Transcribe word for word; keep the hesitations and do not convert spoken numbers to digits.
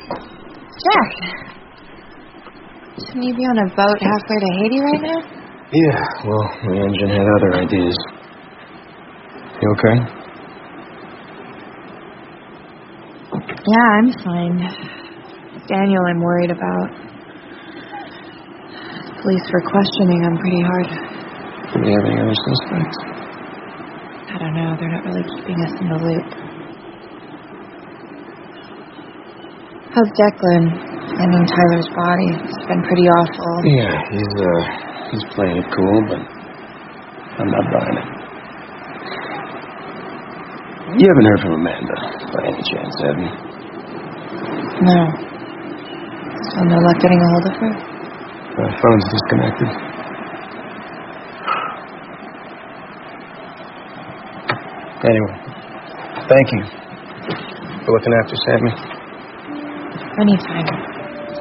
Jack, shouldn't you be on a boat halfway to Haiti right now? Yeah, well, the engine had other ideas. You okay? Yeah, I'm fine. Daniel I'm worried about. Police were questioning him pretty hard. Do we have any other suspects? I don't know. They're not really keeping us in the loop. How's Declan? Finding Tyler's body. It's been pretty awful. Yeah, he's, uh, he's playing it cool, but I'm not buying it. You haven't heard from Amanda, by any chance, have you? No. Still no luck getting a hold of her? My phone's disconnected. Anyway, thank you for looking after Sammy. Anytime.